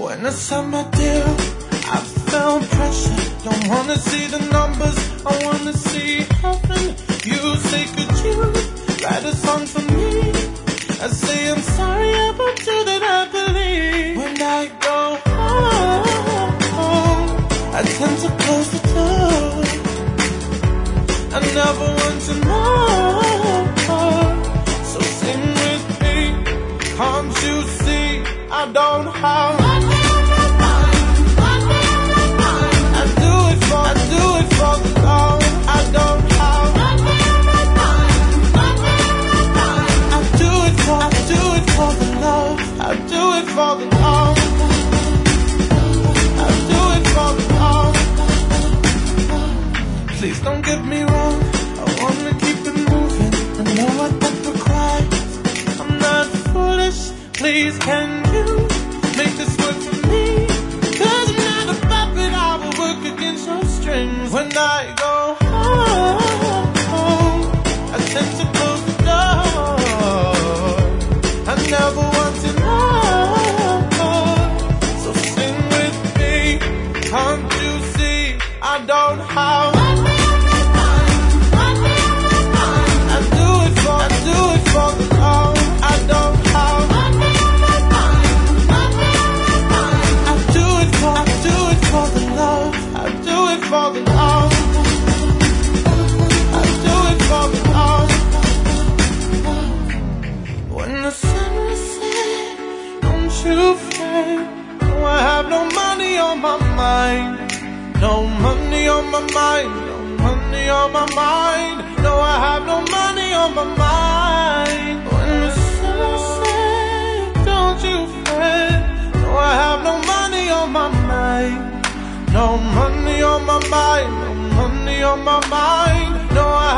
When I signed my deal, I felt pressure. Don't wanna see the numbers, I wanna see heaven. You say, could you write a song for me? I say, I'm sorry about you that I believe. When I go home, I tend to close the door. I never want to know. So sing with me, can't you see I don't have for the love I don't have. I do it for the love. I do it for the love. I do it for the love. Please don't get me wrong, I wanna keep it moving. I know what that requires. I'm not foolish, please can you make this work for me? 'Cause I'm not a puppet, I will work against your strings. When I go home, I tend to close the door. I never want to know. So sing with me, can't you see I don't have. I do it for the love I don't have. I do it for the love. I do it for the love. I do it for the love. When the sun is set, don't you fret. No, I have no money on my mind. No money on my mind. No money on my mind. No, I have no money on my mind. When the sun is set, don't you fret. No, I have no money on my mind. No money on my mind, no money on my mind. No, I